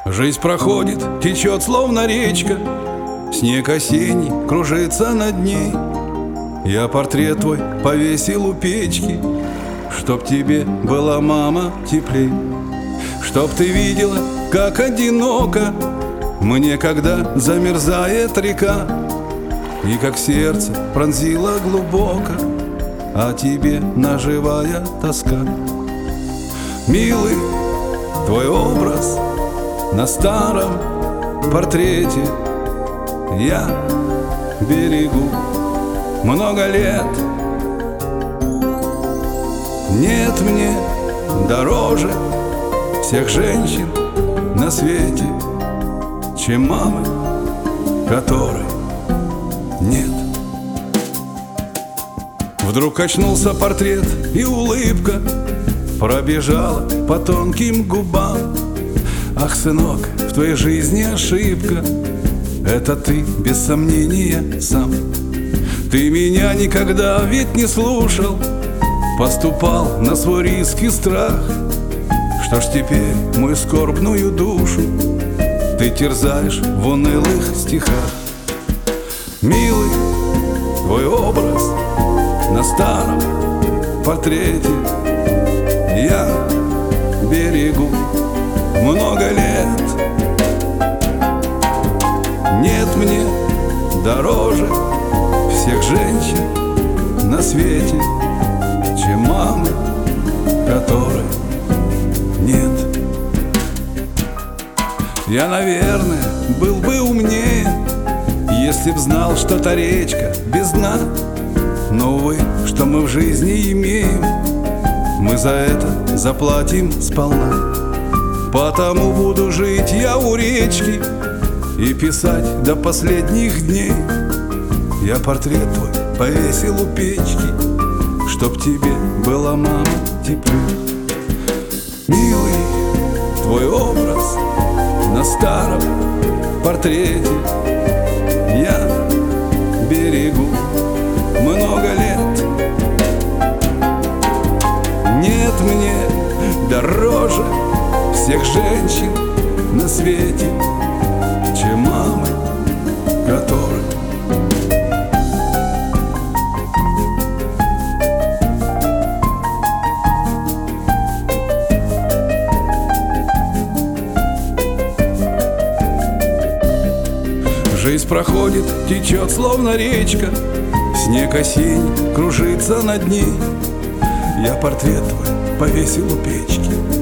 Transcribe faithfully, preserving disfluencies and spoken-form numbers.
Жизнь проходит, течет, словно речка, снег осенний кружится над ней. Я портрет твой повесил у печки, чтоб тебе была, мама, теплей. Чтоб ты видела, как одиноко мне, когда замерзает река, и как сердце пронзило глубоко о тебе наживая тоска. Милый твой образ на старом портрете я берегу много лет. Нет мне дороже всех женщин на свете, чем мамы, которой нет. Вдруг очнулся портрет, и улыбка пробежала по тонким губам. Ах, сынок, в твоей жизни ошибка, это ты, без сомнения, сам. Ты меня никогда ведь не слушал, поступал на свой риск и страх. Что ж теперь мою скорбную душу ты терзаешь в унылых стихах? Милый твой образ на старом портрете я берегу много лет. Нет мне дороже всех женщин на свете, чем мамы, которой нет. Я, наверное, был бы умнее, если б знал, что та речка без дна. Но, увы, что мы в жизни имеем, мы за это заплатим сполна. Потому буду жить я у речки и писать до последних дней. Я портрет твой повесил у печки, чтоб тебе была, мама, теплей. Милый твой образ на старом портрете я берегу много лет. Нет мне дороже всех женщин на свете, чем мамы, которой жизнь проходит, течет, словно речка, снег осенний кружится над ней. Я портрет твой повесил у печки,